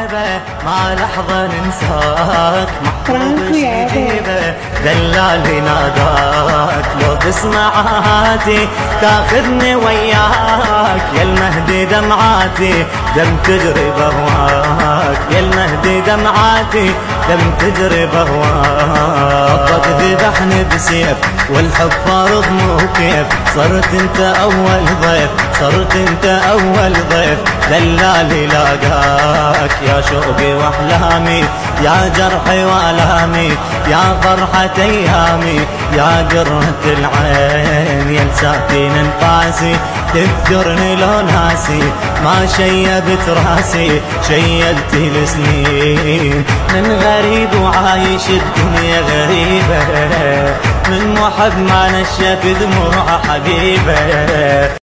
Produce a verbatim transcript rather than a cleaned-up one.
غيابه ما لحظة ننساك، محفوظ شجيبه دلالي ناداك. لو تسمع هاتي تاخذني وياك يا المهدي دمعاتي دم تجري بهواك، يا المهدي دمعاتي دم تجري بهواك. ربك ذبحني بسيف والحب فارض مو كيف، صرت انت اول ضيف، صرت انت اول ضيف دلالي لاقاك. يا شوقي واحلامي يا جرحي والامي يا فرحة ايامي يا قرة العين، يا لساتين انفاسي تذكرني لو ناسي ما شيبت راسي شيلتي السنين. من غريب وعايش الدنيا غريبة، من محب ما نشف دموع حبيبه.